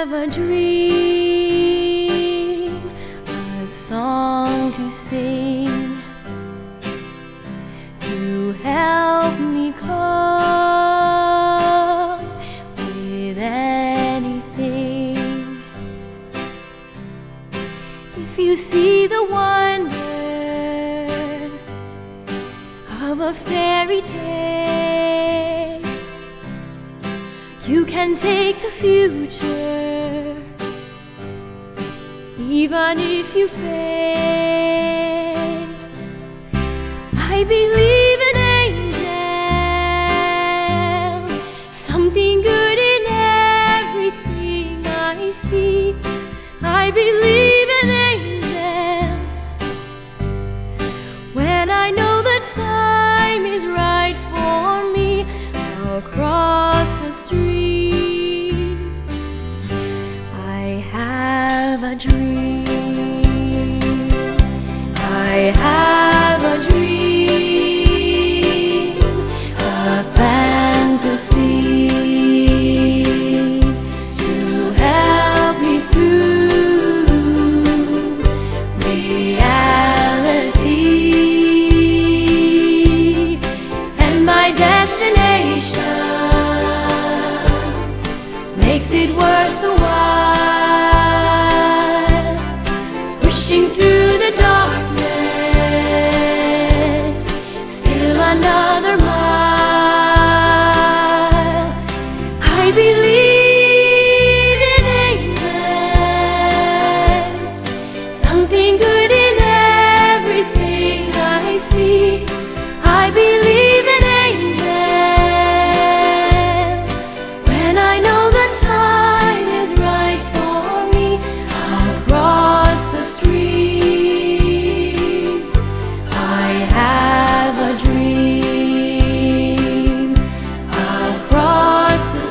have a dream, a song to sing, to help me cope with anything. If you see the wonder of a fairy tale, you can take the future, even if you fail. I believe in angels, something good in everything I see. I believe in angels when I know the time is right for me. I'll cross the street. I have a dream. I have a dream, a fantasy to help me through reality, and my destination makes it worth the while, pushing through the darkness, still another mile. I believe in angels, something good in everything I see. I believe in angels when I know the time is right for me. I'll cross the street. I have a dream. I'll cross the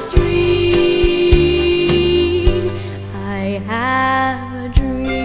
street. I have a dream.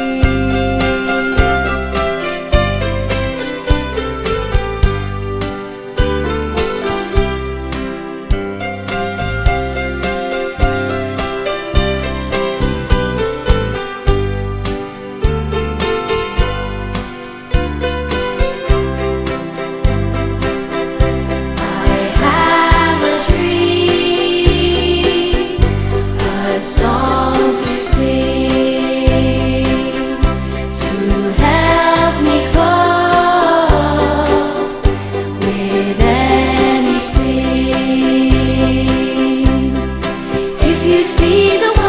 Song to sing, to help me cope with anything. If you see the